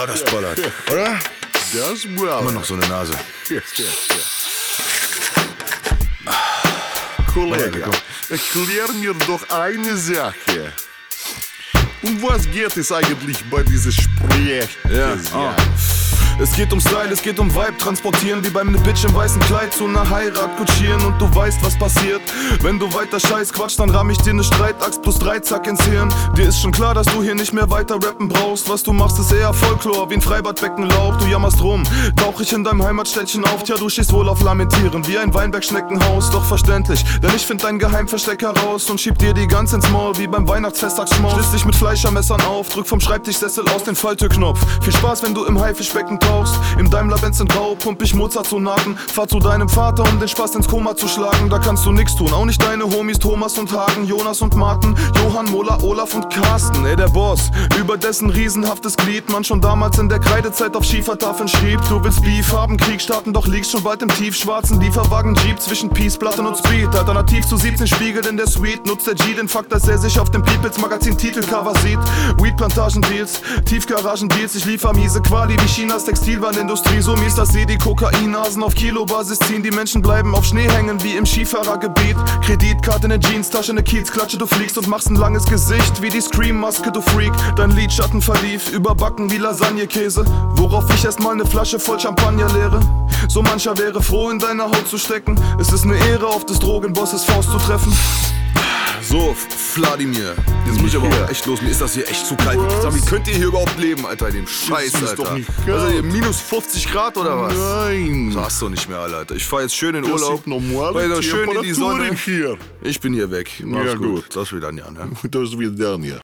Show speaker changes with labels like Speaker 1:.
Speaker 1: das ballert, oder?
Speaker 2: Das ballert.
Speaker 1: Immer noch so eine Nase.
Speaker 2: Kollege, erklär mir doch eine Sache. Um was geht es eigentlich bei diesem Sprech?
Speaker 1: Es geht um Style, es geht um Vibe, transportieren wie beim ne Bitch im weißen Kleid zu ner Heirat kutschieren und du weißt, was passiert. Wenn du weiter Scheiß quatsch, dann ramm ich dir ne Streitaxt plus 3 Zack ins Hirn. Dir ist schon klar, dass du hier nicht mehr weiter rappen brauchst. Was du machst, ist eher Folklore, wie ein Freibadbeckenlauch. Du jammerst rum, tauch ich in deinem Heimatstädtchen auf. Tja, du stehst wohl auf Lamentieren, wie ein Weinbergschneckenhaus. Doch verständlich, denn ich find dein Geheimversteck heraus und schieb dir die Gans ins Maul, wie beim Weihnachtsfesttagsschmaus. Schließ dich mit Fleischermessern auf, drück vom Schreibtischsessel aus den Falltürknopf. Viel Spaß, wenn du im Haifischbecken tauchst. Im Daimler-Benz in Grau pump ich Mozart-Sonaten. Fahr zu deinem Vater, um den Spaß ins Koma zu schlagen. Da kannst du nix tun, auch nicht deine Homies Thomas und Hagen, Jonas und Martin, Johann, Mola, Olaf und Carsten. Ey, der Boss, über dessen riesenhaftes Glied man schon damals in der Kreidezeit auf Schiefertafeln schrieb. Du willst Beef haben, Krieg starten, doch liegst schon bald im tiefschwarzen Lieferwagen Jeep zwischen Peace, Platten und Speed. Alternativ zu 17 Spiegel in der Suite nutzt der G den Fakt, dass er sich auf dem Peoples Magazin Titelcover sieht. Weed-Plantagen-Deals, Tiefgaragen-Deals, ich liefer miese Quali wie Chinas Textilwarenindustrie. So mies, dass sie die Kokainnasen auf Kilobasis ziehen. Die Menschen bleiben auf Schnee hängen wie im Skifahrergebiet. Kreditkarte in der Jeanstasche, ne Kiezklatsche, du fliegst und machst ein langes Gesicht wie die Scream-Maske, du Freak. Dein Lidschatten verlief, überbacken wie Lasagnekäse, worauf ich erstmal ne Flasche voll Champagner leere. So mancher wäre froh, in deiner Haut zu stecken. Es ist ne Ehre, auf des Drogenbosses Faust zu treffen.
Speaker 3: So, Vladimir, jetzt muss ich aber auch echt los. Mir ist das hier echt zu kalt. Sag, wie könnt ihr hier überhaupt leben, Alter, in dem Scheiß,
Speaker 2: ist
Speaker 3: Alter?
Speaker 2: doch nicht
Speaker 3: Was
Speaker 2: kalt.
Speaker 3: ist hier, minus 50 Grad oder was?
Speaker 2: Nein.
Speaker 3: So hast du nicht mehr, Alter. Ich fahr jetzt schön in
Speaker 2: Das
Speaker 3: Urlaub.
Speaker 2: sind normale
Speaker 3: Fahr jetzt schön in die Sonne.
Speaker 2: Temperaturen hier.
Speaker 3: Ich bin hier weg. Mach's
Speaker 2: Ja,
Speaker 3: gut.
Speaker 2: gut.
Speaker 3: Das wieder, ja, ne?
Speaker 2: Das wird dann, ja.